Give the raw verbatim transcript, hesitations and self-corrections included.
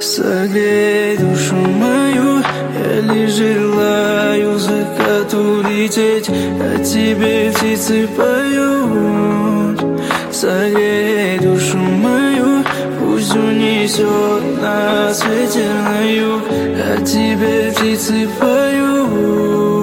Согрей душу мою, я лишь желаю закату улететь, а тебе птицы поют. Согрей душу мою, пусть унесет нас ветер на юг, а тебе птицы поют.